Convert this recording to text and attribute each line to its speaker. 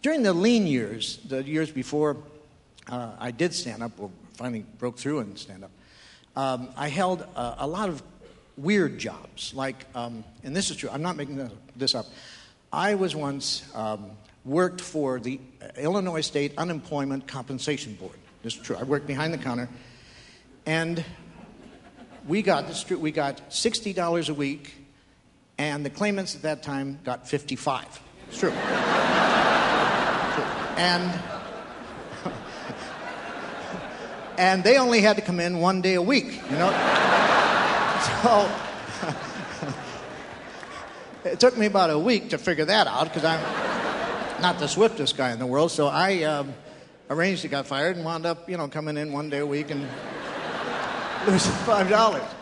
Speaker 1: During the lean years, the years before I did stand up, or finally broke through and stand up, I held a lot of weird jobs. Like, and this is true, I'm not making this up. I was once worked for the Illinois State Unemployment Compensation Board. This is true. I worked behind the counter, and we got $60 a week, and the claimants at that time got $55. It's true. And they only had to come in 1 day a week, you know? So it took me about a week to figure that out, because I'm not the swiftest guy in the world. So I arranged to get fired and wound up, coming in 1 day a week and losing $5.